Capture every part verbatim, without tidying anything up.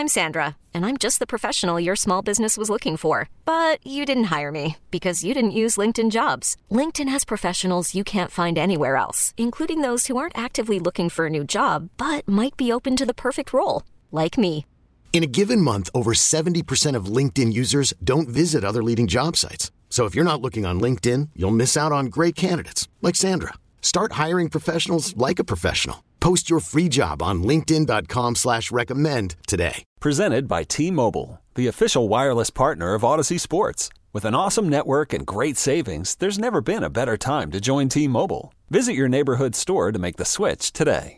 I'm Sandra, and I'm just the professional your small business was looking for. But you didn't hire me because you didn't use LinkedIn Jobs. LinkedIn has professionals you can't find anywhere else, including those who aren't actively looking for a new job, but might be open to the perfect role, like me. In a given month, over seventy percent of LinkedIn users don't visit other leading job sites. So if you're not looking on LinkedIn, you'll miss out on great candidates like Sandra. Start hiring professionals like a professional. Post your free job on linkedin.com slash recommend today. Presented by T-Mobile, the official wireless partner of Odyssey Sports. With an awesome network and great savings, there's never been a better time to join T-Mobile. Visit your neighborhood store to make the switch today.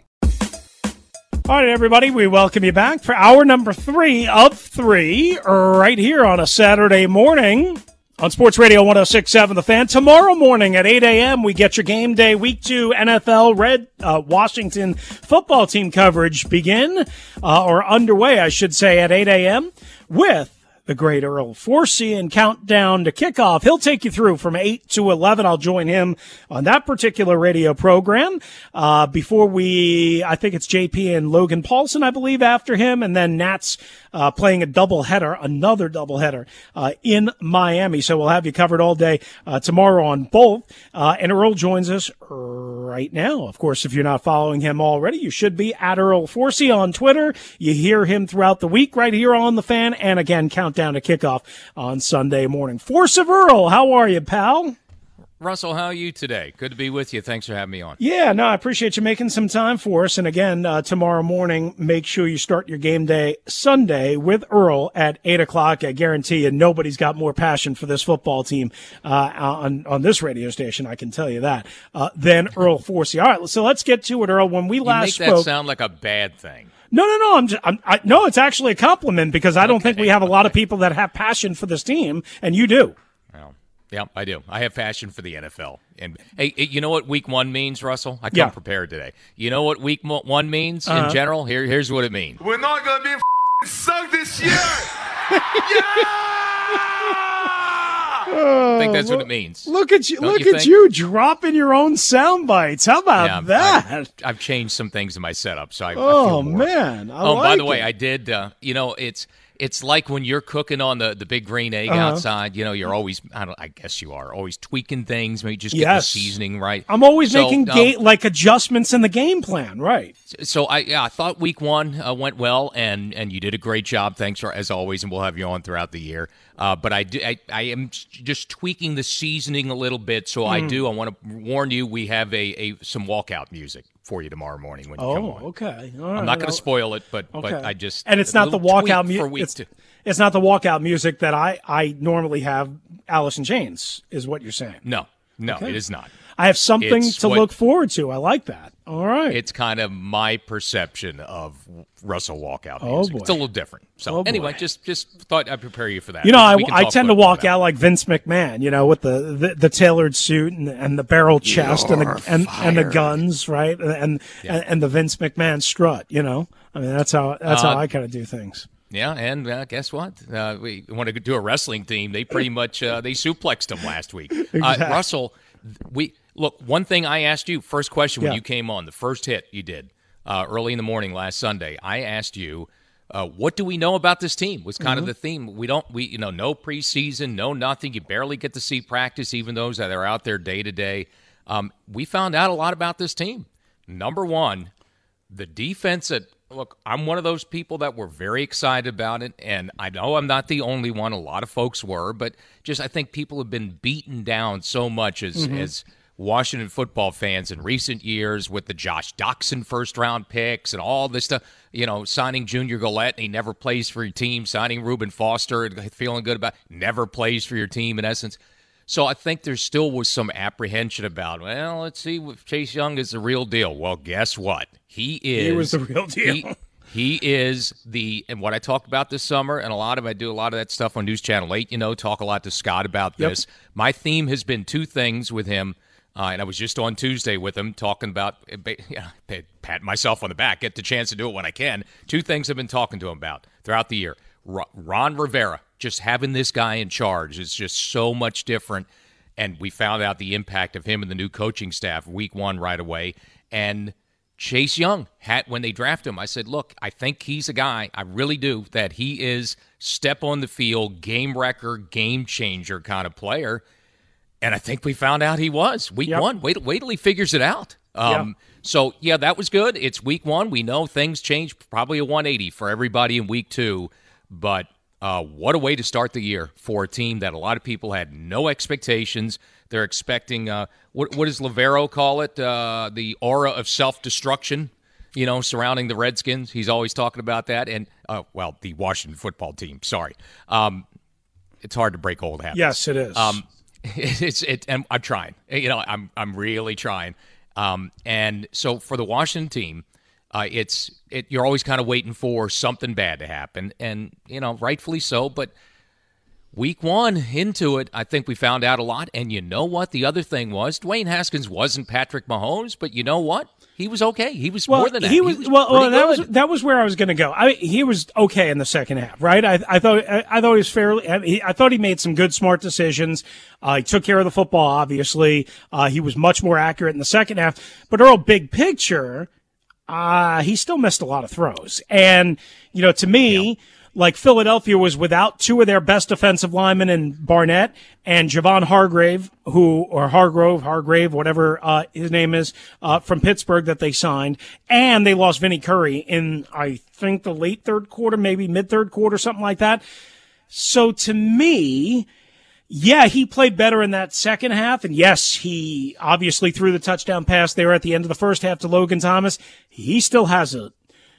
All right, everybody, we welcome you back for hour number three of three right here on a Saturday morning on Sports Radio one oh six point seven The Fan. Tomorrow morning at eight a.m., we get your game day week two N F L Red uh, Washington football team coverage begin, uh, or underway, I should say, at eight a.m. with the great Earl Forsey and countdown to kickoff. He'll take you through from eight to eleven. I'll join him on that particular radio program. Uh, before we, I think it's J P and Logan Paulson, I believe, after him, and then Nats uh, playing a doubleheader, another doubleheader uh, in Miami. So we'll have you covered all day uh, tomorrow on both. Uh, and Earl joins us right now. Of course, if you're not following him already, you should be at Earl Forsey on Twitter. You hear him throughout the week right here on The Fan, and again, countdown to kickoff on Sunday morning. Force of Earl, how are you, pal? Russell, how are you today? Good to be with you. Thanks for having me on. Yeah, no, I appreciate you making some time for us. And again, uh, tomorrow morning, make sure you start your game day Sunday with Earl at eight o'clock. I guarantee you nobody's got more passion for this football team uh, on, on this radio station, I can tell you that, uh, than Earl Forsey. All right, so let's get to it, Earl. When we last you make that spoke, sound like a bad thing. No, no, no. I'm just, I'm, I, no, it's actually a compliment because I don't okay. think we have a lot of people that have passion for this team, and you do. Well, yeah, I do. I have passion for the N F L. And hey, you know what week one means, Russell? I come yeah. prepared today. You know what week one means uh-huh. in general? Here, here's what it means. We're not going to be f***ing sucked this year. Yeah! I think that's what it means. Look at you! Don't look you at think? you dropping your own sound bites. How about yeah, that? I've, I've changed some things in my setup, so I. Oh I feel more. man! I oh, like by the it. way, I did. Uh, you know, it's it's like when you're cooking on the, the big green egg uh-huh. outside. You know, you're always. I don't. I guess you are always tweaking things. Maybe just get yes. the seasoning right. I'm always so, making um, ga- like adjustments in the game plan. Right. So I yeah I thought week one uh, went well, and and you did a great job. Thanks for as always, and we'll have you on throughout the year. Uh, but I, do, I I am just tweaking the seasoning a little bit. So mm. I do. I want to warn you. We have a, a some walkout music for you tomorrow morning when you oh, come on. okay. All I'm right. not going to spoil it, but okay. but I just and it's not the walkout music. Week it's, two. it's not the walkout music that I I normally have. Alice in Chains is what you're saying. No, no, okay. it is not. I have something it's to what, look forward to. I like that. All right. It's kind of my perception of Russell walkout oh, music. Boy. It's a little different. So oh, anyway, boy. just just thought I'd prepare you for that. You know, I, I tend to walk now. out like Vince McMahon, you know, with the, the, the tailored suit and, and the barrel chest You're and the and, and the guns, right? And yeah. and, and the Vince McMahon strut, you know. I mean, that's how that's uh, how I kind of do things. Yeah, and uh, guess what? Uh, we want to do a wrestling team. They pretty much uh, they suplexed them last week. Exactly. Uh, Russell, we look. One thing I asked you first question when yeah. you came on, the first hit you did uh, early in the morning last Sunday. I asked you, uh, what do we know about this team? Was kind mm-hmm. of the theme. We don't, we you know, no preseason, no nothing. You barely get to see practice, even those that are out there day to day. Um, we found out a lot about this team. Number one, the defense at. Look, I'm one of those people that were very excited about it, and I know I'm not the only one. A lot of folks were, but just I think people have been beaten down so much as mm-hmm. as Washington football fans in recent years with the Josh Doctson first-round picks and all this stuff. You know, signing Junior Gillette, and he never plays for your team. Signing Reuben Foster, and feeling good about never plays for your team in essence. So I think there still was some apprehension about, well, let's see if Chase Young is the real deal. Well, guess what? He is. He was the real deal. He, he is the, and what I talked about this summer, and a lot of, I do a lot of that stuff on News Channel eight, you know, talk a lot to Scott about yep. this. My theme has been two things with him, uh, and I was just on Tuesday with him talking about, you know, pat myself on the back, get the chance to do it when I can. Two things I've been talking to him about throughout the year. Ron Rivera, just having this guy in charge is just so much different. And we found out the impact of him and the new coaching staff week one right away. And Chase Young, had when they drafted him, I said, look, I think he's a guy, I really do, that he is step on the field, game wrecker, game changer kind of player. And I think we found out he was. Week yep. one, wait, wait till he figures it out. Um, yep. So, yeah, that was good. It's week one. We know things change, probably a one eighty for everybody in week two. But uh, what a way to start the year for a team that a lot of people had no expectations. They're expecting, uh, what, what does Lavero call it? Uh, the aura of self-destruction, you know, surrounding the Redskins. He's always talking about that. And, uh, well, the Washington football team, sorry. Um, it's hard to break old habits. Yes, it is. Um, it, it's it, and I'm trying. You know, I'm I'm really trying. Um, and so for the Washington team, uh, it's it, you're always kind of waiting for something bad to happen. And, you know, rightfully so, but week one into it, I think we found out a lot. And you know what? The other thing was Dwayne Haskins wasn't Patrick Mahomes, but you know what? He was okay. He was well, more than that. He was, he was well. well that good. was that was where I was going to go. I he was okay in the second half, right? I, I thought I, I thought he was fairly. I, he, I thought he made some good, smart decisions. Uh, he took care of the football. Obviously, uh, he was much more accurate in the second half. But Earl, big picture, uh, he still missed a lot of throws. And you know, to me. Yeah. Like Philadelphia was without two of their best defensive linemen in Barnett and Javon Hargrave, who, or Hargrove, Hargrave, whatever, uh, his name is, uh, from Pittsburgh that they signed. And they lost Vinny Curry in, I think, the late third quarter, maybe mid third quarter, something like that. So to me, yeah, he played better in that second half. And yes, he obviously threw the touchdown pass there at the end of the first half to Logan Thomas. He still has a,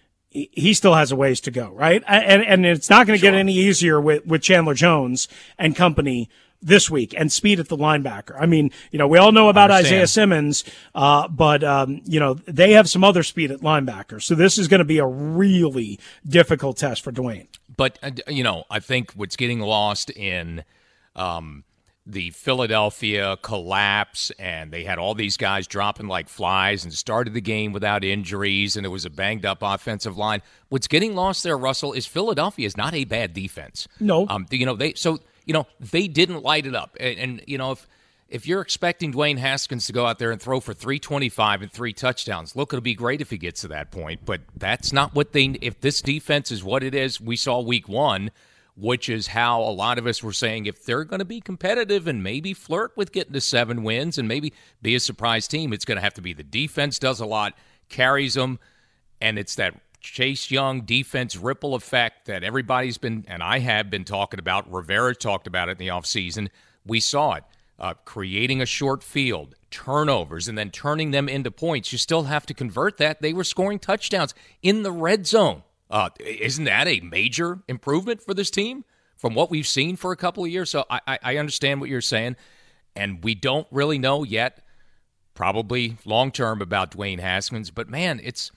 he still has a ways to go, right? And and it's not going to sure. get any easier with, with Chandler Jones and company this week and speed at the linebacker. I mean, you know, we all know about Isaiah Simmons, uh, but, um, you know, they have some other speed at linebacker. So this is going to be a really difficult test for Dwayne. But, uh, you know, I think what's getting lost in um, the Philadelphia collapse, and they had all these guys dropping like flies and started the game without injuries, and it was a banged-up offensive line. What's getting lost there, Russell, is Philadelphia is not a bad defense. No. Um, you know, they so, you know, they didn't light it up. And, and you know, if if you're expecting Dwayne Haskins to go out there and throw for three twenty-five and three touchdowns, look, it'll be great if he gets to that point, but that's not what they – if this defense is what it is we saw week one – which is how a lot of us were saying if they're going to be competitive and maybe flirt with getting to seven wins and maybe be a surprise team, it's going to have to be the defense does a lot, carries them, and it's that Chase Young defense ripple effect that everybody's been, and I have been talking about. Rivera talked about it in the offseason. We saw it. Uh, creating a short field, turnovers, and then turning them into points. You still have to convert that. They were scoring touchdowns in the red zone. Uh, isn't that a major improvement for this team from what we've seen for a couple of years? So I, I understand what you're saying, and we don't really know yet, probably long-term, about Dwayne Haskins. But, man, it's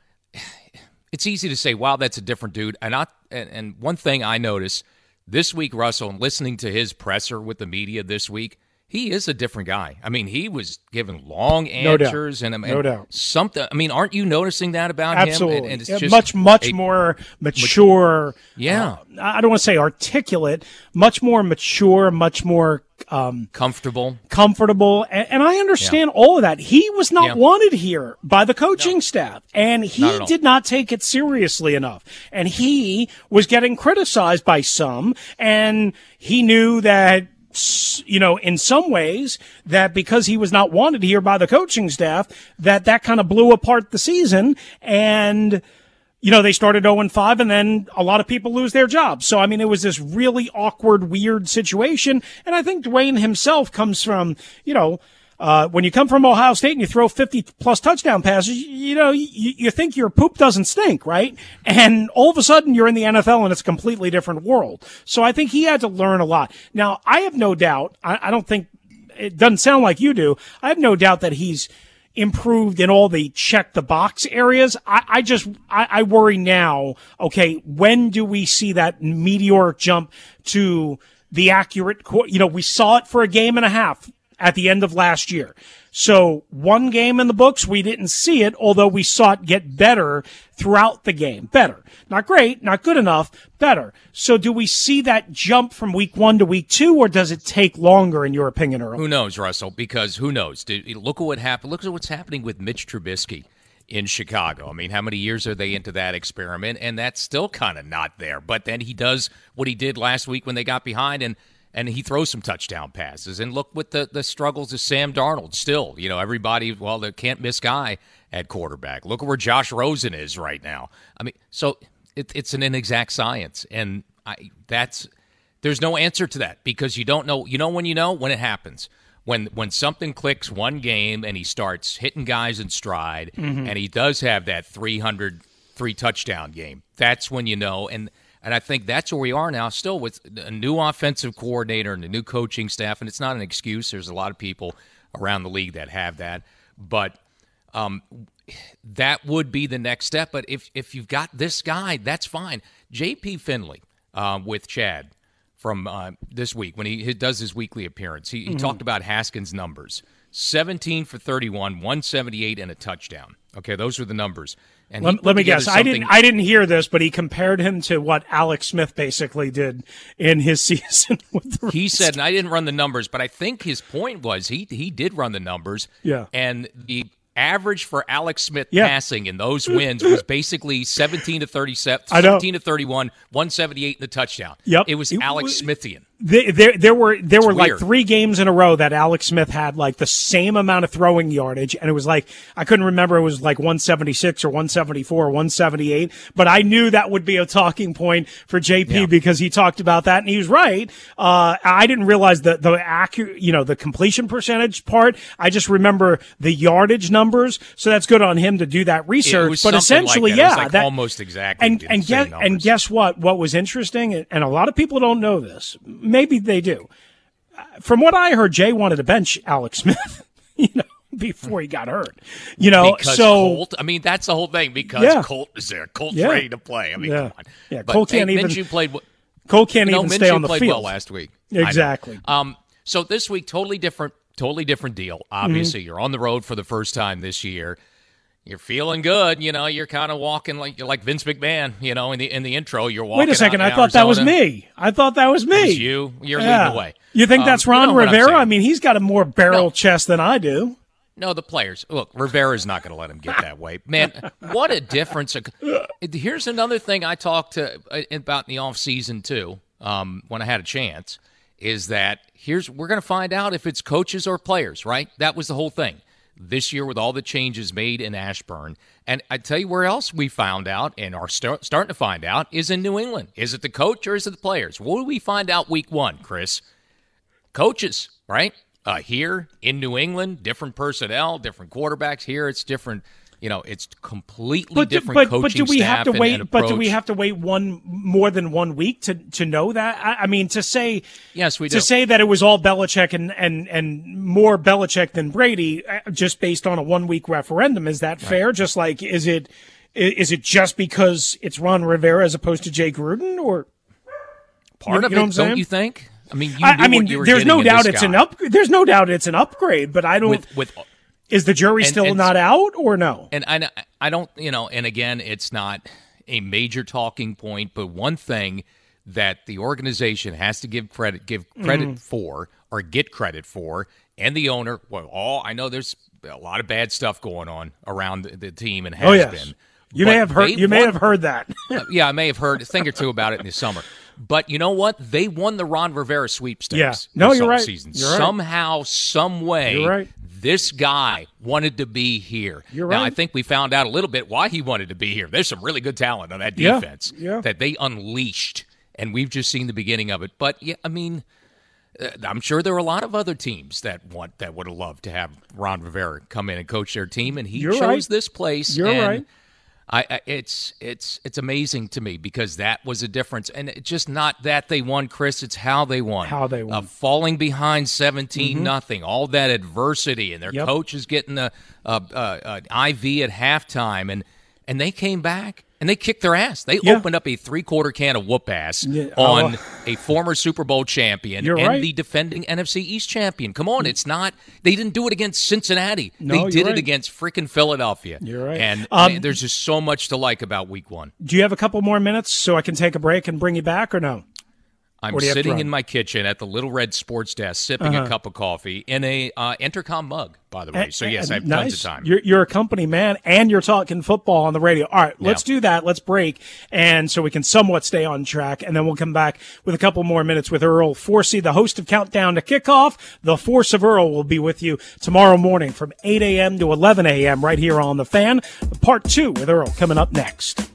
it's easy to say, wow, that's a different dude. And, I, and, and one thing I noticed this week, Russell, and listening to his presser with the media this week, he is a different guy. I mean, he was giving long answers, no and, and no doubt. something. I mean, aren't you noticing that about Absolutely. him? And, and it's yeah, just much, much a, more mature. Yeah, uh, I don't want to say articulate. Much more mature. Much more um, comfortable. Comfortable, and, and I understand yeah. all of that. He was not yeah. wanted here by the coaching no. staff, and he not did not take it seriously enough. And he was getting criticized by some, and he knew that. You know, in some ways, that because he was not wanted here by the coaching staff, that that kind of blew apart the season. And, you know, they started oh and five, and then a lot of people lose their jobs. So, I mean, it was this really awkward, weird situation. And I think Dwayne himself comes from, you know, Uh, when you come from Ohio State and you throw fifty plus touchdown passes, you, you know, you, you think your poop doesn't stink, right? And all of a sudden you're in the N F L and it's a completely different world. So I think he had to learn a lot. Now, I have no doubt, I, I don't think, it doesn't sound like you do, I have no doubt that he's improved in all the check the box areas. I, I just, I, I worry now, okay, when do we see that meteoric jump to the accurate, you know, we saw it for a game and a half at the end of last year. So one game in the books, we didn't see it, although we saw it get better throughout the game. Better. Not great, not good enough, better. So do we see that jump from week one to week two, or does it take longer, in your opinion, Earl? Who knows, Russell? Because who knows? Look at what happened. Look at what's happening with Mitch Trubisky. in Chicago. I mean, how many years are they into that experiment? And that's still kind of not there. But then he does what he did last week when they got behind, and and he throws some touchdown passes. And look with the, the struggles of Sam Darnold still. You know, everybody, well, the can't-miss guy at quarterback. Look at where Josh Rosen is right now. I mean, so it, it's an inexact science. And I, that's there's no answer to that because you don't know. You know when you know? When it happens. When when something clicks one game and he starts hitting guys in stride mm-hmm. and he does have that three hundred, three touchdown game, that's when you know. And and I think that's where we are now still with a new offensive coordinator and a new coaching staff. And it's not an excuse. There's a lot of people around the league that have that. But um, that would be the next step. But if, if you've got this guy, that's fine. J P Finley uh, with Chad. From uh, this week when he, he does his weekly appearance. He, he mm-hmm. talked about Haskins' numbers. seventeen for thirty-one, one seventy-eight, and a touchdown. Okay, those are the numbers. And let, let me guess. Something... I didn't I didn't hear this, but he compared him to what Alex Smith basically did in his season with the He said, and I didn't run the numbers, but I think his point was he he did run the numbers. Yeah. And the average for Alex Smith yeah. passing in those wins was basically seventeen to thirty-seven, seventeen to thirty-one, one seventy-eight, and a touchdown. Yep. It was it, Alex it, Smithian. There, there, there were there it's were weird. like three games in a row that Alex Smith had like the same amount of throwing yardage, and it was like I couldn't remember it was like one seventy-six or one seventy-four or one seventy-eight, but I knew that would be a talking point for J P yeah. because he talked about that, and he was right. Uh, I didn't realize the the accurate, you know, the completion percentage part. I just remember the yardage numbers, so that's good on him to do that research. But essentially, like that. yeah, it was like that, almost exactly. And and guess and guess what? What was interesting, and a lot of people don't know this. Maybe they do. From what I heard, Jay wanted to bench Alex Smith, you know, before he got hurt. You know, because so Colt. I mean, that's the whole thing. Because yeah. Colt is there. Colt's yeah. ready to play. I mean, yeah. come on. Yeah, but, Colt can't hey, even. Minshew played. Colt can't you know, even Minshew stay on the played field well last week. Exactly. Um. So this week, totally different. Totally different deal. Obviously, mm-hmm. you're on the road for the first time this year. You're feeling good, you know. You're kind of walking like you're like Vince McMahon, you know. In the in the intro, you're walking. Wait a second, I thought that was me. I thought that was me. That was you. You're yeah. leading the way. You think um, that's Ron you know Rivera? I mean, he's got a more barrel no. chest than I do. No, the players. Look, Rivera's not going to let him get that way, man. What a difference! Here's another thing I talked to about in the off season too. Um, when I had a chance, is that here's we're going to find out if it's coaches or players. Right? That was the whole thing. This year with all the changes made in Ashburn. And I tell you where else we found out and are start, starting to find out is in New England. Is it the coach or is it the players? What do we find out week one, Chris? Coaches, right? Uh, here in New England, different personnel, different quarterbacks. Here it's different. You know, it's completely but, different but, coaching but do we staff have to and, wait? and but do we have to wait one more than one week to, to know that? I, I mean, to say yes, we do. To say that it was all Belichick and, and, and more Belichick than Brady, just based on a one week referendum, is that fair? Right. Just like is it is it just because it's Ron Rivera as opposed to Jay Gruden, or part you, of you know it? what I'm don't you think? I mean, you I, knew I mean, what you were there's no doubt it's guy. an up. There's no doubt it's an upgrade, but I don't. With, with Is the jury and, still and, not out or no? And I, I don't, you know, and again, it's not a major talking point, but one thing that the organization has to give credit, give credit mm. for, or get credit for, and the owner. Well, all I know, there's a lot of bad stuff going on around the, the team, and has oh, yes. been. You but may have heard. You won, may have heard that. yeah, I may have heard a thing or two about it in the summer. But you know what? They won the Ron Rivera sweepstakes. Yeah. No, this you're right. Season. You're right. Somehow, some way, you're right. this guy wanted to be here. You're now, right. I think we found out a little bit why he wanted to be here. There's some really good talent on that defense yeah. Yeah. that they unleashed, and we've just seen the beginning of it. But, yeah, I mean, I'm sure there were a lot of other teams that want that would have loved to have Ron Rivera come in and coach their team, and he you're chose right. this place. You're and right. I, I it's it's it's amazing to me because that was a difference, and it's just not that they won, Chris. It's how they won. How they won. Uh, falling behind seventeen mm-hmm. nothing, all that adversity, and their yep. coach is getting a, a, a, a I V at halftime, and and they came back and they kicked their ass. They yeah. opened up a three quarter can of whoop ass yeah. on oh. a former Super Bowl champion You're and right. the defending N F C East champion. Come on, it's not. They didn't do it against Cincinnati. No, they you're did right. it against freaking Philadelphia. You're right. And um, man, there's just so much to like about Week One. Do you have a couple more minutes so I can take a break and bring you back, or no? I'm sitting in my kitchen at the Little Red Sports Desk sipping uh-huh. a cup of coffee in a uh, Entercom mug, by the way. So, yes, I have nice. tons of time. You're, you're a company man, and you're talking football on the radio. All right, let's yeah. do that. Let's break, and so we can somewhat stay on track, and then we'll come back with a couple more minutes with Earl Forsey, the host of Countdown to Kickoff. The Force of Earl will be with you tomorrow morning from eight a.m. to eleven a.m. right here on The Fan. Part two with Earl coming up next.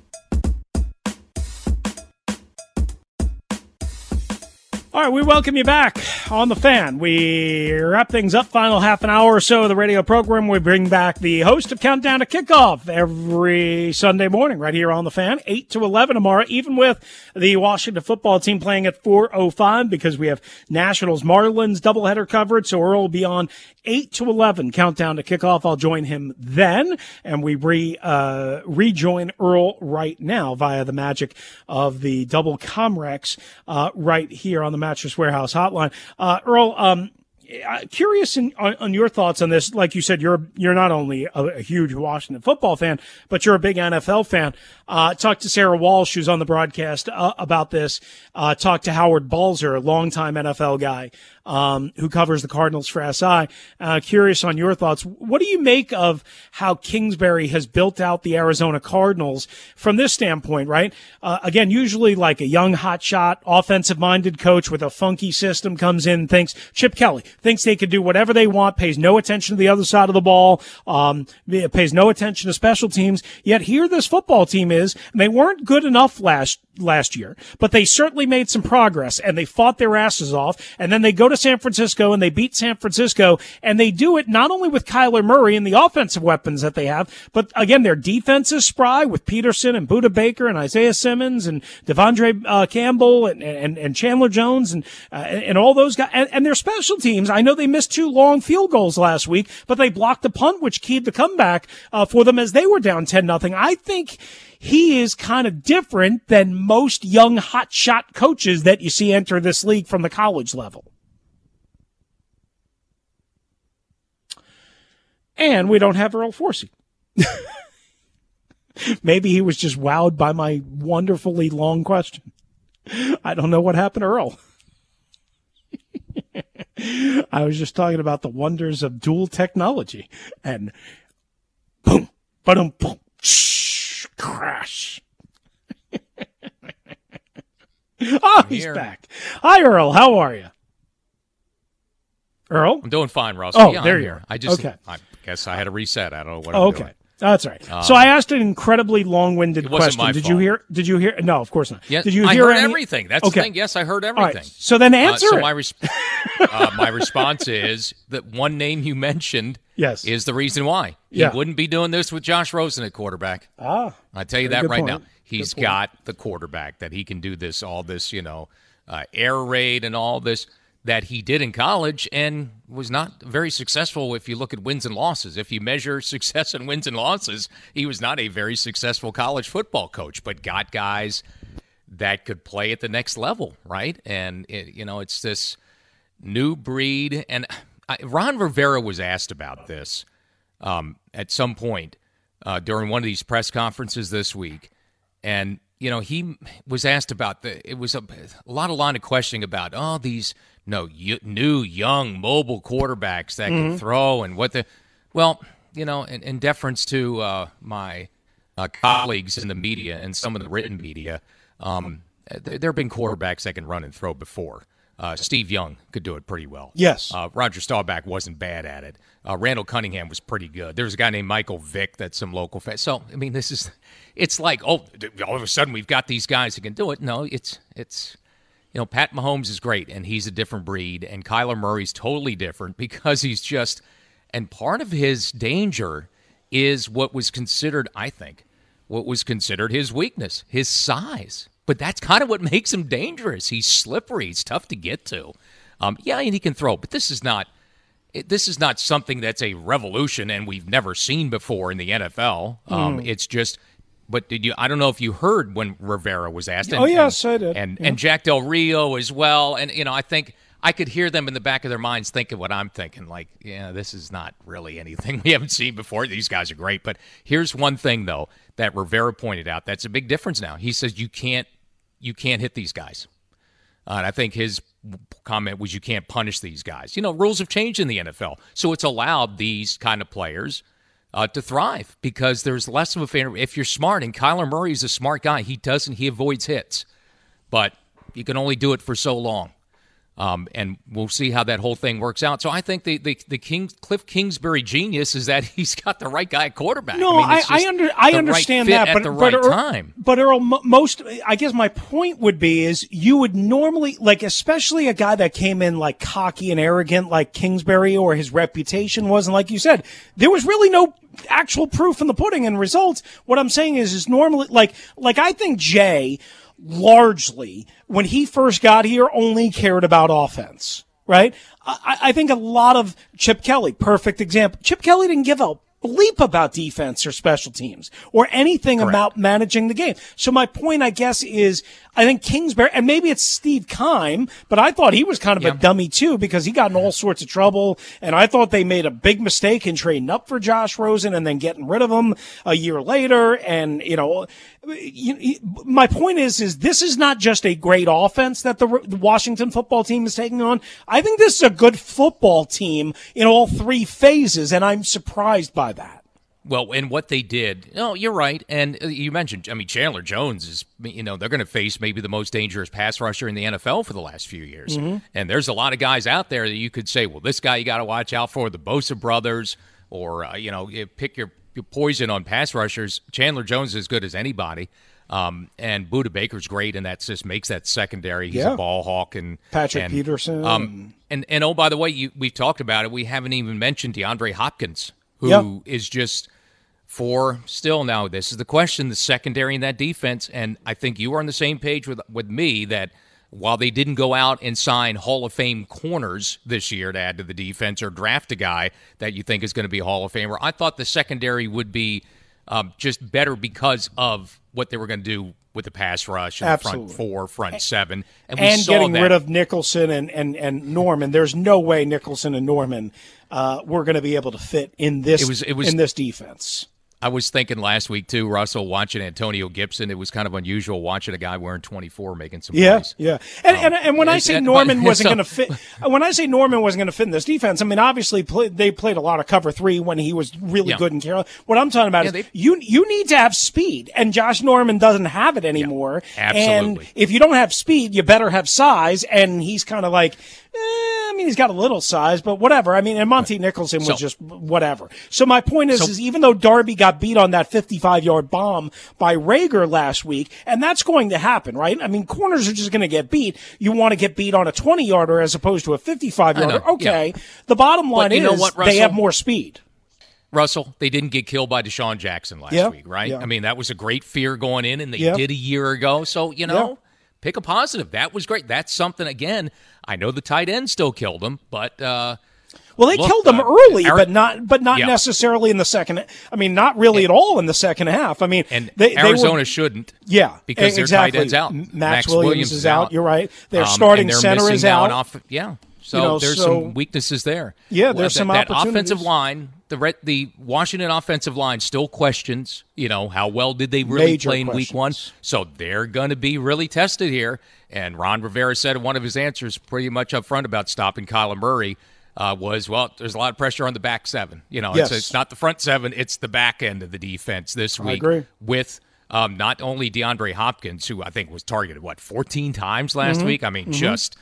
All right, we welcome you back on The Fan. We wrap things up, final half an hour or so of the radio program. We bring back the host of Countdown to Kickoff every Sunday morning right here on The Fan, eight to eleven tomorrow, even with the Washington football team playing at four oh five because we have Nationals Marlins doubleheader coverage. So Earl will be on eight to eleven, Countdown to Kickoff. I'll join him then, and we re, uh, rejoin Earl right now via the magic of the double Comrex uh, right here on the Mattress Warehouse hotline. Uh, Earl, um, curious in, on, on your thoughts on this. Like you said, you're you're not only a, a huge Washington football fan, but you're a big N F L fan. Uh, talked to Sarah Walsh, who's on the broadcast, uh, about this. Uh, talked to Howard Balzer, a longtime N F L guy, um, who covers the Cardinals for S I. Uh, curious on your thoughts. What do you make of how Kingsbury has built out the Arizona Cardinals from this standpoint, right? Uh, again, usually like a young hotshot, offensive-minded coach with a funky system comes in and thinks, Chip Kelly, thinks they could do whatever they want, pays no attention to the other side of the ball, um, pays no attention to special teams. Yet here this football team is, and they weren't good enough last last year, but they certainly made some progress, and they fought their asses off, and then they go to San Francisco, and they beat San Francisco, and they do it not only with Kyler Murray and the offensive weapons that they have, but again, their defense is spry with Peterson and Budda Baker and Isaiah Simmons and Devondre uh, Campbell and, and, and Chandler Jones and, uh, and all those guys, and, and their special teams. I know they missed two long field goals last week, but they blocked the punt, which keyed the comeback uh, for them as they were down ten nothing. I think he is kind of different than most young hotshot coaches that you see enter this league from the college level. And we don't have Earl Forsey. Maybe he was just wowed by my wonderfully long question. I don't know what happened to Earl. I was just talking about the wonders of dual technology. And boom, ba-dum, boom, shh, crash. Oh, he's Here. back. Hi, Earl. How are you? Earl? I'm doing fine, Russ. Oh, yeah, there I'm you here. are. I just, okay. I guess I had a reset. I don't know what oh, I'm okay. doing. That's right. Um, so I asked an incredibly long-winded it wasn't question. my Did fault. you hear? Did you hear? No, of course not. Yeah, did you I hear heard any, everything. That's okay. the thing. Yes, I heard All everything. right. So then answer uh, so it. My, res- uh, my response is that one name you mentioned yes. is the reason why. He yeah. wouldn't be doing this with Josh Rosen at quarterback. Ah, I tell you that right point. now. He's got the quarterback that he can do this, all this, you know, uh, air raid and all this that he did in college and was not very successful if you look at wins and losses. If you measure success in wins and losses, he was not a very successful college football coach, but got guys that could play at the next level, right? And, it, you know, it's this new breed. And I, Ron Rivera was asked about this um, at some point uh, during one of these press conferences this week. And, you know, he was asked about the, it was a, a lot of line of questioning about, oh, these, no, y- new, young, mobile quarterbacks that mm-hmm. can throw and what the, well, you know, in, in deference to uh, my uh, colleagues in the media and some of the written media, um, there, there have been quarterbacks that can run and throw before. Uh, Steve Young could do it pretty well. Yes. Uh, Roger Staubach wasn't bad at it. Uh, Randall Cunningham was pretty good. There was a guy named Michael Vick that's some local fan. So, I mean, this is, it's like, oh, all of a sudden we've got these guys who can do it. No, it's, it's, you know, Pat Mahomes is great, and he's a different breed, and Kyler Murray's totally different because he's just, and part of his danger is what was considered, I think, what was considered his weakness, his size. But that's kind of what makes him dangerous. He's slippery. He's tough to get to. Um, yeah, and he can throw, but this is not it, this is not something that's a revolution and we've never seen before in the N F L. Um, mm. It's just, but did you? I don't know if you heard when Rivera was asked. And, oh yes, and, I did. And yeah. and Jack Del Rio as well. And you know, I think I could hear them in the back of their minds thinking what I'm thinking. Like, yeah, this is not really anything we haven't seen before. These guys are great, but here's one thing though that Rivera pointed out. That's a big difference now. He says you can't. You can't hit these guys. Uh, and I think his comment was you can't punish these guys. You know, rules have changed in the N F L, so it's allowed these kind of players uh, to thrive because there's less of a fan. If you're smart, and Kyler Murray is a smart guy, he doesn't, he avoids hits, but you can only do it for so long. Um, and we'll see how that whole thing works out. So I think the the, the King, Cliff Kingsbury genius is that he's got the right guy at quarterback. No, I, mean, I, I, under, I understand right that, but at the but right Earl, time. But Earl, most I guess my point would be is you would normally like, especially a guy that came in like cocky and arrogant, like Kingsbury, or his reputation was, and like you said, there was really no actual proof in the pudding and results. What I'm saying is, is normally like like I think Jay largely, when he first got here, only cared about offense, right? I, I think a lot of Chip Kelly, perfect example. Chip Kelly didn't give a bleep about defense or special teams or anything Correct. about managing the game. So my point, I guess, is I think Kingsbury, and maybe it's Steve Keim, but I thought he was kind of yeah. a dummy too because he got in all sorts of trouble, and I thought they made a big mistake in trading up for Josh Rosen and then getting rid of him a year later. And, you know, you, my point is, is this is not just a great offense that the, the Washington football team is taking on. I think this is a good football team in all three phases, and I'm surprised by that. Well, and what they did, no, you're right. And you mentioned, I mean, Chandler Jones is, you know, they're going to face maybe the most dangerous pass rusher in the N F L for the last few years. Mm-hmm. And there's a lot of guys out there that you could say, well, this guy you got to watch out for, the Bosa brothers, or, uh, you know, pick your, your poison on pass rushers. Chandler Jones is as good as anybody. Um, and Budda Baker's great, and that just makes that secondary. He's yeah. a ball hawk. And Patrick and, Peterson. Um, and, and, oh, by the way, you, we've talked about it. We haven't even mentioned DeAndre Hopkins, who yep. is just for still now. This is the question: the secondary in that defense, and I think you are on the same page with with me that while they didn't go out and sign Hall of Fame corners this year to add to the defense or draft a guy that you think is going to be a Hall of Famer, I thought the secondary would be um, just better because of what they were going to do with the pass rush and Absolutely. front four, front seven, and, we and saw getting that. rid of Nicholson and, and, and Norman. There's no way Nicholson and Norman uh, were going to be able to fit in this It was- it was- in this defense. I was thinking last week, too, Russell, watching Antonio Gibson, it was kind of unusual watching a guy wearing twenty-four making some Yeah, plays. yeah. And, Um, and, and when I it's- say it- Norman but- wasn't so- going to fit, when I say Norman wasn't going to fit in this defense, I mean, obviously play, they played a lot of cover three when he was really Yeah. good in Carolina. What I'm talking about Yeah, is they- you you need to have speed, and Josh Norman doesn't have it anymore. absolutely. And if you don't have speed, you better have size, and he's kind of like, eh, I mean, he's got a little size, but whatever. I mean, and Monty Nicholson was So- just whatever. So my point is, So- is even though Darby got beat on that fifty-five-yard bomb by Rager last week, and that's going to happen, right? I mean, corners are just going to get beat. You want to get beat on a twenty-yarder as opposed to a fifty-five-yarder. I know, Okay. yeah. The bottom line But you is know what, they Russell? have more speed. Russell, they didn't get killed by Deshaun Jackson last Yeah, week, right? yeah. I mean, that was a great fear going in, and they Yeah. did a year ago. So, you know, Yeah. pick a positive. That was great. That's something, again, I know the tight end still killed him, but uh, Well, they look, killed them uh, early, Ari- but not but not Yeah. necessarily in the second. I mean, not really at all in the second half. I mean, and they, they Arizona were, shouldn't. yeah, because their exactly. tight end's out. Max, Max Williams, Williams is is out. out. You're right. Their Um, starting and they're center missing is now out. an off- yeah. So You know, there's so- some weaknesses there. Yeah, there's that, some that opportunities. offensive line. The re- the Washington offensive line still questions. You know, how well did they really Major play in week one? questions. So they're going to be really tested here. And Ron Rivera said in one of his answers, pretty much up front about stopping Kyler Murray, uh, was well, there's a lot of pressure on the back seven. You know, Yes. it's, it's not the front seven; it's the back end of the defense this I week. agree. With um, not only DeAndre Hopkins, who I think was targeted what fourteen times last Mm-hmm. week. I mean, just.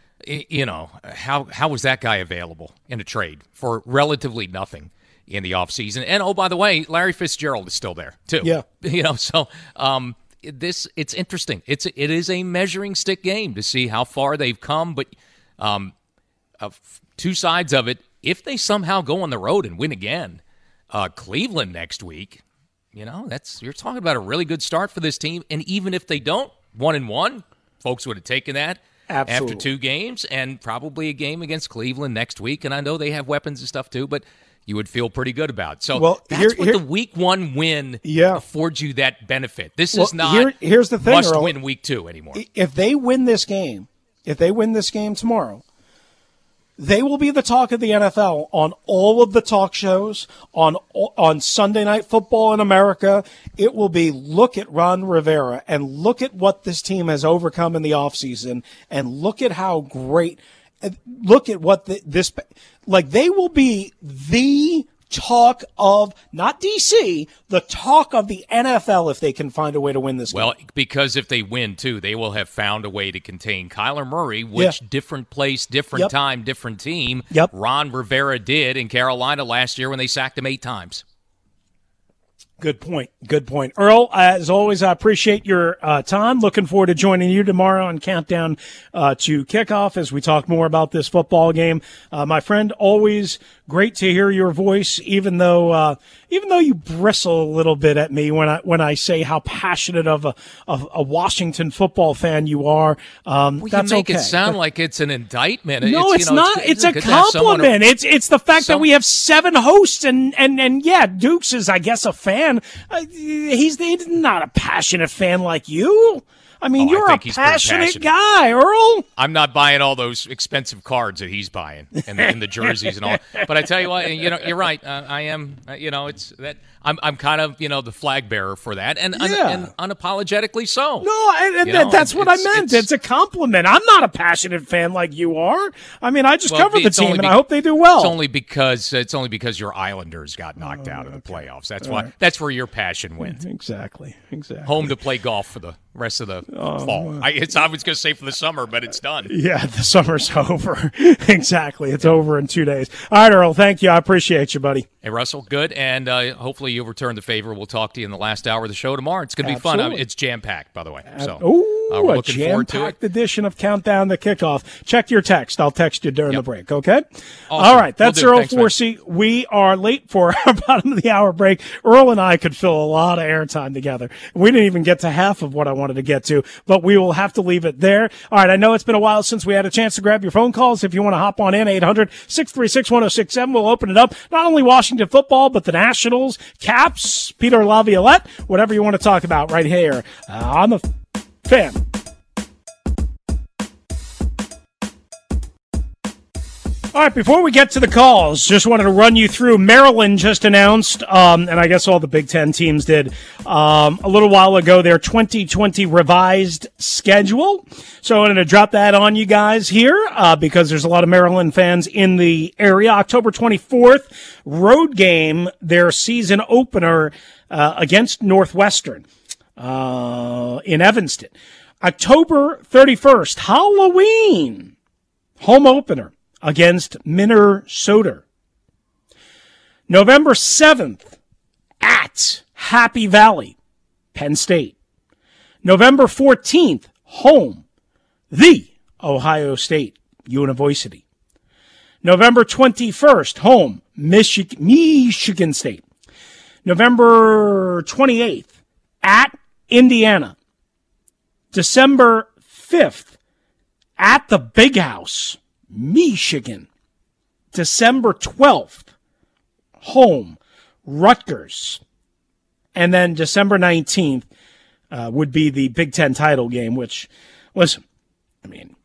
You know, how how was that guy available in a trade for relatively nothing in the offseason? And, oh, by the way, Larry Fitzgerald is still there, too. Yeah. You know, so um, this it's interesting. It's It is a measuring stick game to see how far they've come. But um, uh, two sides of it, if they somehow go on the road and win again, uh, Cleveland next week, you know, that's you're talking about a really good start for this team. And even if they don't, one and one, folks would have taken that. Absolutely. After two games and probably a game against Cleveland next week. And I know they have weapons and stuff too, but you would feel pretty good about it. So Well, that's here- what here- the week one win Yeah. affords you that benefit. This Well, is not here- here's the thing, must Earl. win week two anymore. If they win this game, if they win this game tomorrow, They will be the talk of the N F L on all of the talk shows, on on Sunday Night Football in America. It will be, look at Ron Rivera and look at what this team has overcome in the offseason, and look at how great, look at what the, this, like they will be the talk of, not D C, the talk of the N F L if they can find a way to win this well, game. Well, because if they win, too, they will have found a way to contain Kyler Murray, which yeah. different place, different yep. time, different team. Yep. Ron Rivera did in Carolina last year when they sacked him eight times. Good point. Good point. Earl, as always, I appreciate your uh, time. Looking forward to joining you tomorrow on Countdown uh, to Kickoff as we talk more about this football game. Uh, my friend, always great to hear your voice, even though uh, even though you bristle a little bit at me when I when I say how passionate of a of a Washington football fan you are. Um, well, that's you make okay. it sound but, like it's an indictment. No, it's, it's you know, not. It's, it's a compliment. It's it's the fact some, that we have seven hosts, and and and yeah, Dukes is, I guess, a fan. Uh, he's, he's not a passionate fan like you. I mean, oh, you're I a passionate, passionate guy, Earl. I'm not buying all those expensive cards that he's buying and the, and the jerseys and all. But I tell you what, you know, you're right. Uh, I am. Uh, you know, it's that I'm. I'm kind of, you know, the flag bearer for that, and, yeah. un, and unapologetically so. No, and, and know, that's what it's, I meant. It's, it's a compliment. I'm not a passionate fan like you are. I mean, I just well, cover the team, be, and I hope they do well. It's only because it's only because your Islanders got knocked oh, out of the okay. playoffs. That's all why. Right. That's where your passion went. Exactly. Exactly. Home to play golf for the rest of the oh, fall. I, it's, I was going to say for the summer, but it's done. Yeah, the summer's over. Exactly. It's over in two days. All right, Earl, thank you. I appreciate you, buddy. Hey, Russell, good. And uh, hopefully you'll return the favor. We'll talk to you in the last hour of the show tomorrow. It's going to be fun. I mean, it's jam-packed, by the way. So, Ooh, uh, we're a looking forward to it. jam-packed edition of Countdown to Kickoff. Check your text. I'll text you during yep. the break, okay? Awesome. All right, that's we'll Earl Thanks, Forsey. We are late for our bottom of the hour break. Earl and I could fill a lot of airtime together. We didn't even get to half of what I wanted to get to, but we will have to leave it there. All right, I know it's been a while since we had a chance to grab your phone calls. If you want to hop on in, eight hundred, six three six, one oh six seven. We'll open it up. Not only Washington football, but the Nationals, Caps, Peter Laviolette, whatever you want to talk about right here uh, on the Fan. All right, before we get to the calls, just wanted to run you through. Maryland just announced, um, and I guess all the Big Ten teams did, um, a little while ago, their twenty twenty revised schedule. So I'm going to drop that on you guys here uh, because there's a lot of Maryland fans in the area. October twenty-fourth, road game, their season opener uh, against Northwestern uh, in Evanston. October thirty-first, Halloween, home opener against Minnesota. November seventh, at Happy Valley, Penn State. November fourteenth, home, the Ohio State University. November twenty-first, home, Michi- Michigan State. November twenty-eighth, at Indiana. December fifth, at the Big House, Michigan. December twelfth, home, Rutgers. And then December nineteenth uh, would be the Big Ten title game, which, listen, I mean,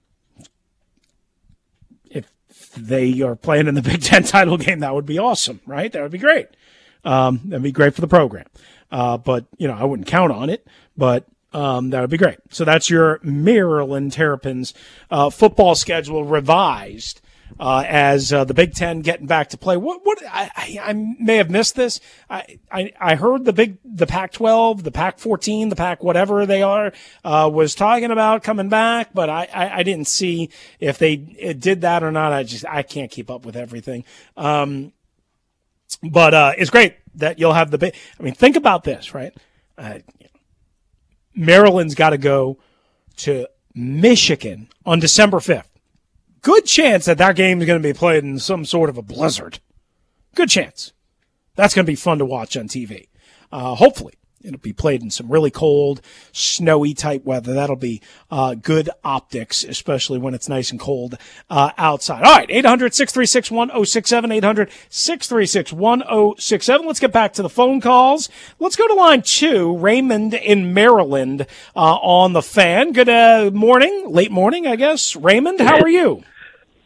if they are playing in the Big Ten title game, that would be awesome, right? That would be great. Um, that'd be great for the program. Uh, but, you know, I wouldn't count on it, but Um, that would be great. So that's your Maryland Terrapins uh, football schedule revised uh, as uh, the Big Ten getting back to play. What? What? I, I, I may have missed this. I, I I heard the big the Pac twelve, the Pac fourteen, the Pac whatever they are uh, was talking about coming back, but I, I, I didn't see if they it did that or not. I just I can't keep up with everything. Um, but uh, it's great that you'll have the big. I mean, think about this, right? Uh, Maryland's got to go to Michigan on December fifth. Good chance that that game is going to be played in some sort of a blizzard. Good chance. That's going to be fun to watch on T V. Uh, hopefully, it'll be played in some really cold, snowy type weather. That'll be uh, good optics, especially when it's nice and cold uh, outside. All right, eight hundred, six three six, one oh six seven, eight hundred, six three six, one oh six seven. Let's get back to the phone calls. Let's go to line two, Raymond in Maryland uh, on the Fan. Good uh, morning, late morning, I guess. Raymond, how are you?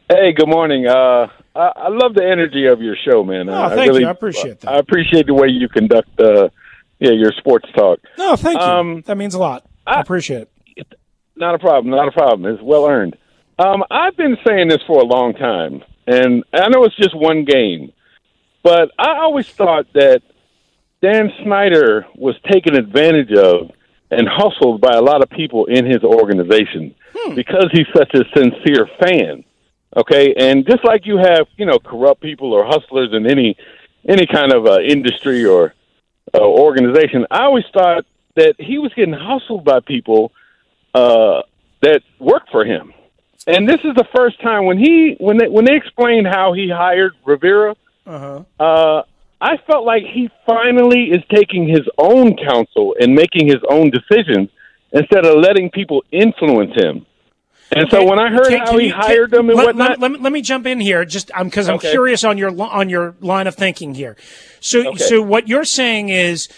Hey, good morning. Uh, I, I love the energy of your show, man. Oh, I thank really, you. I appreciate that. I appreciate the way you conduct, uh, yeah, your sports talk. No, thank you. Um, that means a lot. I, I appreciate it. Not a problem. Not a problem. It's well earned. Um, I've been saying this for a long time, and I know it's just one game, but I always thought that Dan Snyder was taken advantage of and hustled by a lot of people in his organization hmm. because he's such a sincere fan. Okay, and just like you have, you know, corrupt people or hustlers in any any kind of uh, industry or uh, organization, I always thought that he was getting hustled by people uh, that work for him. And this is the first time when he when they when they explained how he hired Rivera. Uh-huh. Uh, I felt like he finally is taking his own counsel and making his own decisions instead of letting people influence him. And okay. so when I heard can, how can he you, hired can, them and let, whatnot, let, let, let me jump in here, just because I'm, I'm okay. curious on your on your line of thinking here. So, okay. so what you're saying is,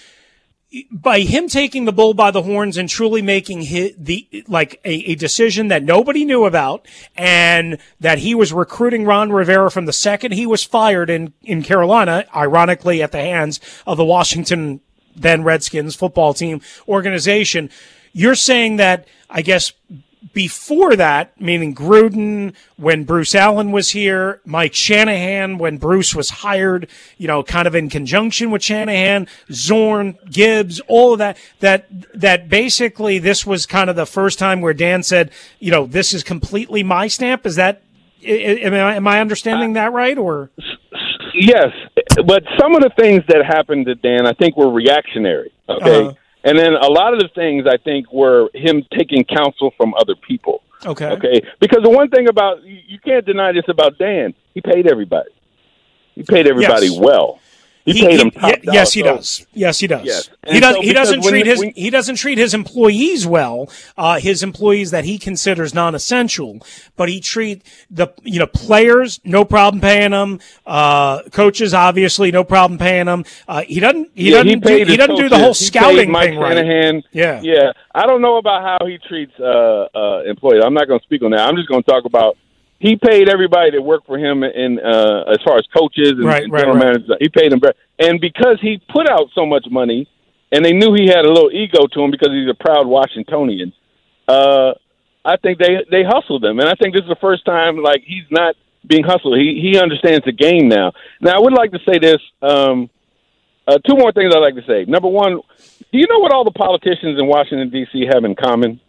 by him taking the bull by the horns and truly making his, the like a, a decision that nobody knew about, and that he was recruiting Ron Rivera from the second he was fired in in Carolina, ironically at the hands of the Washington then Redskins football team organization. You're saying that, I guess, before that, meaning Gruden, when Bruce Allen was here, Mike Shanahan, when Bruce was hired, you know, kind of in conjunction with Shanahan, Zorn, Gibbs, all of that, that, that basically this was kind of the first time where Dan said, you know, this is completely my stamp. Is that, am I, am I understanding that right? Or? Yes, but some of the things that happened to Dan, I think were reactionary. Okay. Uh-huh. And then a lot of the things, I think, were him taking counsel from other people. Okay. Okay. Because the one thing about, you can't deny this about Dan, he paid everybody. He paid everybody yes. well. He, he paid he, them top y- Yes, he so, does. Yes, he does. Yes. He does. So he doesn't treat his. When, he doesn't treat his employees well. Uh, his employees that he considers non-essential, but he treat the you know players no problem paying them. Uh, coaches obviously no problem paying them. Uh, he doesn't. He yeah, doesn't. He, do, he doesn't coaches. do the whole he scouting Mike thing Shanahan. right. Yeah. Yeah. I don't know about how he treats uh, uh, employees. I'm not going to speak on that. I'm just going to talk about. He paid everybody that worked for him in uh, as far as coaches and, right, and right, general right. managers. He paid them, and because he put out so much money, and they knew he had a little ego to him because he's a proud Washingtonian. Uh, I think they they hustled him, and I think this is the first time like he's not being hustled. He he understands the game now. Now I would like to say this. Um, uh, two more things I'd like to say. Number one, do you know what all the politicians in Washington D C have in common?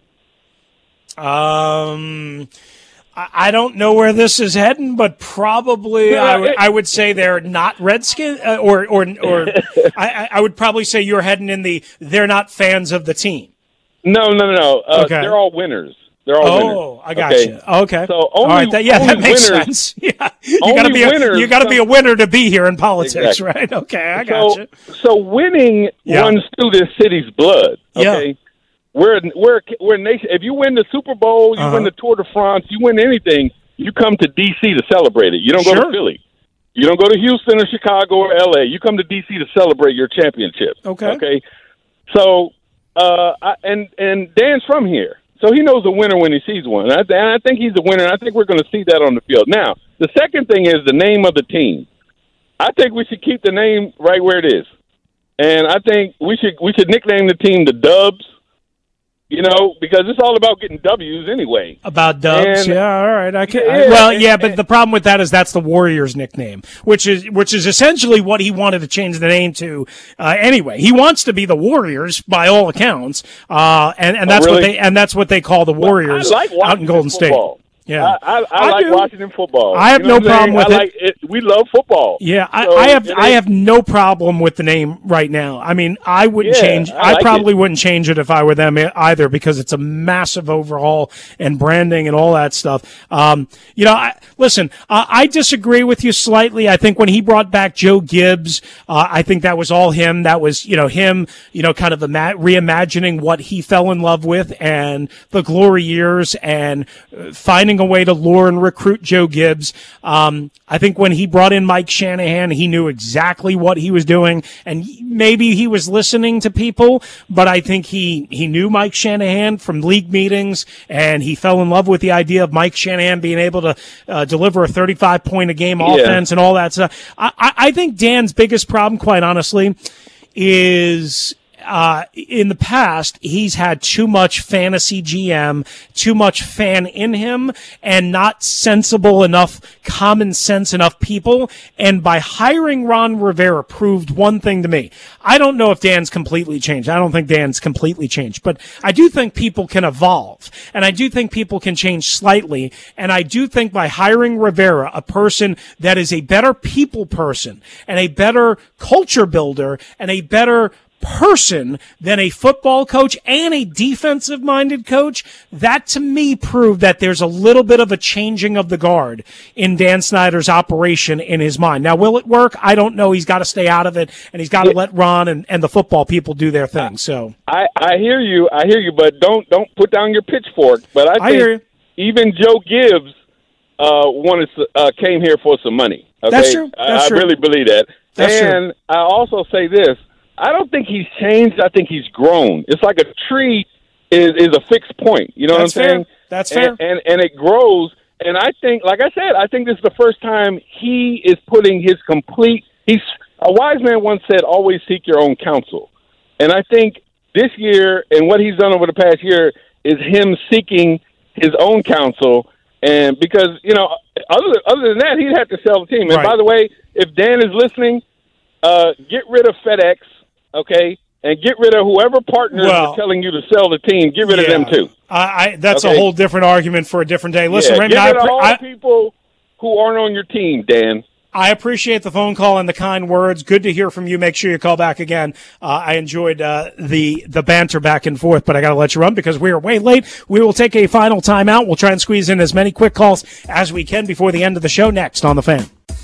Um. I don't know where this is heading, but probably I, w- I would say they're not Redskins, uh, or or or I, I would probably say you're heading in the they're not fans of the team. No, no, no, no. Uh, okay. They're all winners. They're all oh, winners. Oh, I got okay. you. Okay. So only, all right, that, yeah, only that makes winners, sense. Yeah, you gotta be a, you got to be a winner to be here in politics, exactly. right? Okay, I got so, you. So winning yeah. runs through this city's blood. Okay. Yeah. We're we're we're nation. If you win the Super Bowl, you uh-huh. win the Tour de France, you win anything. You come to D C to celebrate it. You don't go sure. to Philly. You don't go to Houston or Chicago or L A. You come to D C to celebrate your championship. Okay. Okay. So, uh, I, and and Dan's from here, so he knows a winner when he sees one. And I, and I think he's a winner. And I think we're going to see that on the field. Now, the second thing is the name of the team. I think we should keep the name right where it is, and I think we should we should nickname the team the Dubs. You know, because it's all about getting W's anyway. About Dubs, and, yeah, all right. I can. Yeah, I, well, and, yeah, but the problem with that is that's the Warriors' nickname, which is which is essentially what he wanted to change the name to. Uh, anyway, he wants to be the Warriors by all accounts, uh, and and that's oh, really? what they and that's what they call the Warriors well, I like out in Golden football. State. Yeah, I, I, I, I like do. Washington football. I have you know no problem with I it. Like it. We love football. Yeah, I, so I have I have no problem with the name right now. I mean, I wouldn't yeah, change. I, like I probably it. wouldn't change it if I were them either, because it's a massive overhaul and branding and all that stuff. Um, you know, I, listen, uh, I disagree with you slightly. I think when he brought back Joe Gibbs, uh, I think that was all him. That was, you know, him, you know, kind of ima- reimagining what he fell in love with and the glory years and uh, finding finding a way to lure and recruit Joe Gibbs. Um, I think when he brought in Mike Shanahan, he knew exactly what he was doing, and maybe he was listening to people, but I think he, he knew Mike Shanahan from league meetings, and he fell in love with the idea of Mike Shanahan being able to uh, deliver a thirty-five point a game Yeah. offense and all that stuff. I, I, I think Dan's biggest problem, quite honestly, is uh, in the past, he's had too much fantasy G M, too much fan in him, and not sensible enough, common sense enough people. And by hiring Ron Rivera proved one thing to me. I don't know if Dan's completely changed. I don't think Dan's completely changed, but I do think people can evolve, and I do think people can change slightly. And I do think by hiring Rivera, a person that is a better people person and a better culture builder and a better person than a football coach and a defensive minded coach, that to me proved that there's a little bit of a changing of the guard in Dan Snyder's operation in his mind. Now, will it work? I don't know. He's got to stay out of it, and he's got to let Ron and, and the football people do their thing. So I, I hear you. I hear you, but don't don't put down your pitchfork. But I think I hear you. Even Joe Gibbs uh, wanted to, uh, came here for some money. Okay? That's true. That's I, true. I really believe that. That's and true. I also say this. I don't think he's changed. I think he's grown. It's like a tree is, is a fixed point. You know That's what I'm fair. saying? That's fair. And, and and it grows. And I think, like I said, I think this is the first time he is putting his complete. He's a wise man once said, "Always seek your own counsel." And I think this year and what he's done over the past year is him seeking his own counsel. And because you know, other other than that, he'd have to sell the team. And Right. by the way, if Dan is listening, uh, get rid of FedEx. Okay, and get rid of whoever partners Well, are telling you to sell the team. Get rid yeah. of them too. I, I that's Okay. a whole different argument for a different day. Listen, yeah, Raymond, get I, rid of appre- all I, the people who aren't on your team, Dan. I appreciate the phone call and the kind words. Good to hear from you. Make sure you call back again. Uh, I enjoyed uh, the the banter back and forth, but I got to let you run because we are way late. We will take a final timeout. We'll try and squeeze in as many quick calls as we can before the end of the show. Next on The Fan.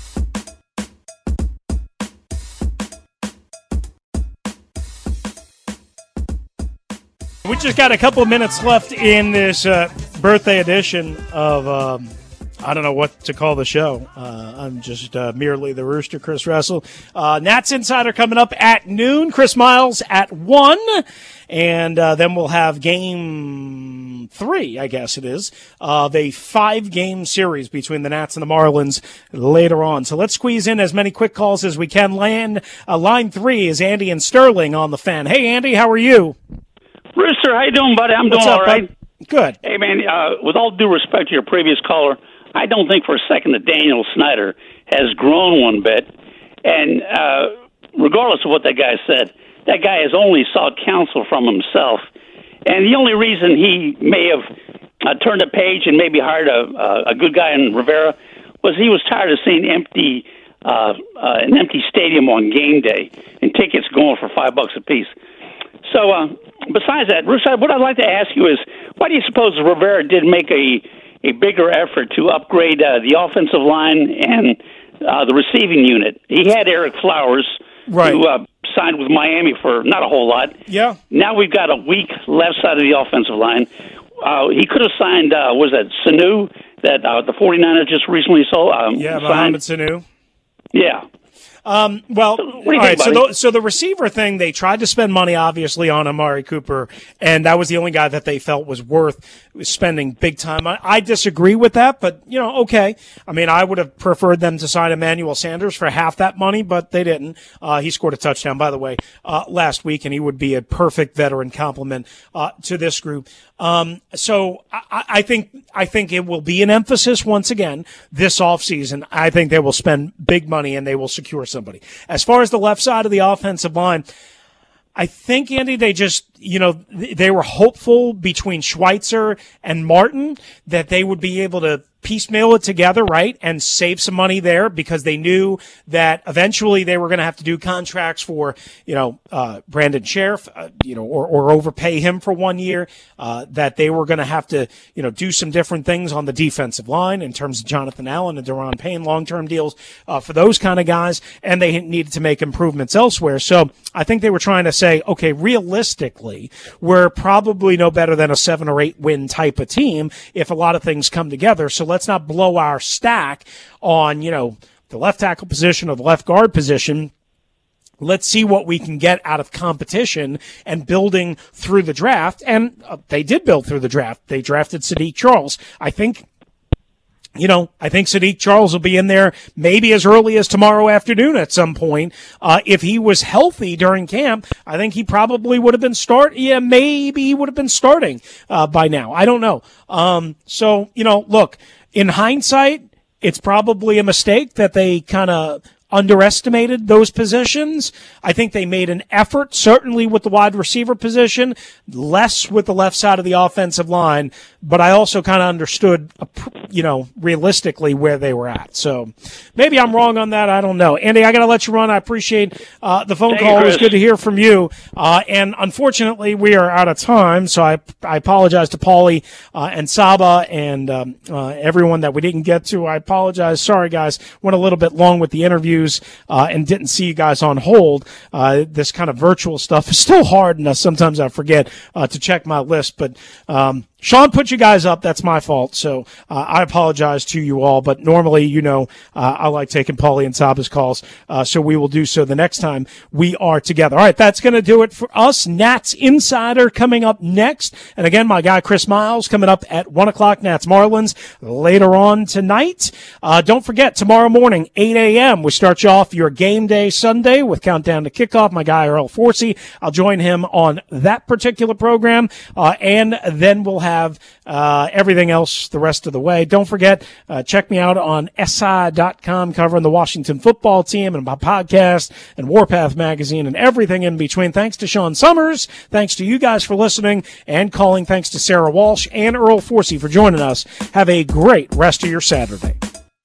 We just got a couple of minutes left in this uh, birthday edition of, um, I don't know what to call the show. Uh, I'm just uh, merely the Rooster, Chris Russell. Uh, Nats Insider coming up at noon. Chris Miles at one. And uh, then we'll have game three, I guess it is, of a five-game series between the Nats and the Marlins later on. So let's squeeze in as many quick calls as we can. Land uh, line three is Andy and Sterling on The Fan. Hey, Andy, how are you? Rooster, how you doing, buddy? I'm What's doing up, all right. bud? Good. Hey, man, uh, with all due respect to your previous caller, I don't think for a second that Daniel Snyder has grown one bit. And uh, regardless of what that guy said, that guy has only sought counsel from himself. And the only reason he may have uh, turned a page and maybe hired a, a good guy in Rivera was he was tired of seeing empty uh, uh, an empty stadium on game day and tickets going for five bucks a piece. So, uh, besides that, Bruce, what I'd like to ask you is, why do you suppose Rivera did make a, a bigger effort to upgrade uh, the offensive line and uh, the receiving unit? He had Eric Flowers, Right. who uh, signed with Miami for not a whole lot. Yeah. Now we've got a weak left side of the offensive line. Uh, he could have signed, uh, was that Sanu, that uh, the 49ers just recently sold? Um, Yeah, signed? Mohamed Sanu. Yeah. Um, well, What do you all think, right. So buddy? the, so the receiver thing, they tried to spend money, obviously, on Amari Cooper, and that was the only guy that they felt was worth spending big time on. I disagree with that, but you know, okay. I mean, I would have preferred them to sign Emmanuel Sanders for half that money, but they didn't. Uh, he scored a touchdown, by the way, uh, last week, and he would be a perfect veteran complement uh, to this group. Um, so I, I think I think it will be an emphasis once again this offseason. I think they will spend big money and they will secure somebody. As far as the left side of the offensive line, I think, Andy, they just, you know, they were hopeful between Schweitzer and Martin that they would be able to piecemeal it together, right, and save some money there because they knew that eventually they were going to have to do contracts for, you know, uh, Brandon Sheriff, uh, you know, or, or overpay him for one year, uh, that they were going to have to, you know, do some different things on the defensive line in terms of Jonathan Allen and Deron Payne, long-term deals uh, for those kind of guys, and they needed to make improvements elsewhere. So I think they were trying to say, okay, realistically, we're probably no better than a seven or eight win type of team if a lot of things come together. So let's not blow our stack on, you know, the left tackle position or the left guard position. Let's see what we can get out of competition and building through the draft. And uh, they did build through the draft. They drafted Sadiq Charles. I think, you know, I think Sadiq Charles will be in there maybe as early as tomorrow afternoon at some point. Uh, if he was healthy during camp, I think he probably would have been start. Yeah, maybe he would have been starting uh, by now. I don't know. Um, so, you know, look, in hindsight, it's probably a mistake that they kind of underestimated those positions. I think they made an effort, certainly with the wide receiver position, less with the left side of the offensive line, but I also kind of understood, you know, realistically where they were at. So maybe I'm wrong on that. I don't know. Andy, I got to let you run. I appreciate uh, the phone Thank call. you, It was good to hear from you. Uh, and unfortunately, we are out of time, so I I apologize to Paulie uh, and Saba and um, uh, everyone that we didn't get to. I apologize. Sorry, guys. Went a little bit long with the interviews uh, and didn't see you guys on hold. Uh, this kind of virtual stuff is still hard, and uh, sometimes I forget uh, to check my list. But um, Sean put you guys up. That's my fault. So uh, I apologize to you all. But normally, you know, uh, I like taking Paulie and Saba's calls. Uh, so we will do so the next time we are together. All right, that's going to do it for us. Nats Insider coming up next. And again, my guy Chris Miles coming up at one o'clock, Nats Marlins later on tonight. Uh, don't forget, tomorrow morning, eight a.m., we start you off your game day Sunday with Countdown to Kickoff. My guy Earl Forsey. I'll join him on that particular program. Uh, and then we'll have have uh, everything else the rest of the way. Don't forget, uh, check me out on S I dot com covering the Washington football team and my podcast and Warpath magazine and everything in between. Thanks to Sean Summers. Thanks to you guys for listening and calling. Thanks to Sarah Walsh and Earl Forsey for joining us. Have a great rest of your Saturday.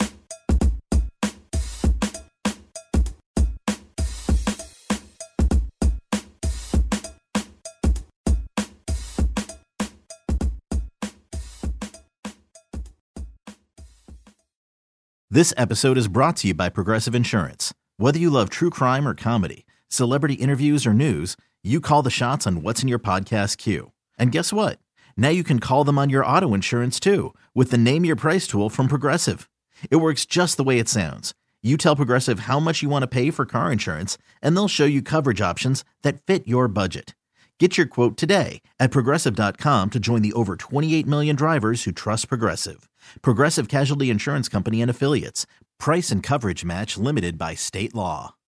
This episode is brought to you by Progressive Insurance. Whether you love true crime or comedy, celebrity interviews or news, you call the shots on what's in your podcast queue. And guess what? Now you can call them on your auto insurance too with the Name Your Price tool from Progressive. It works just the way it sounds. You tell Progressive how much you want to pay for car insurance, and they'll show you coverage options that fit your budget. Get your quote today at Progressive dot com to join the over twenty-eight million drivers who trust Progressive. Progressive Casualty Insurance Company and Affiliates. Price and coverage match limited by state law.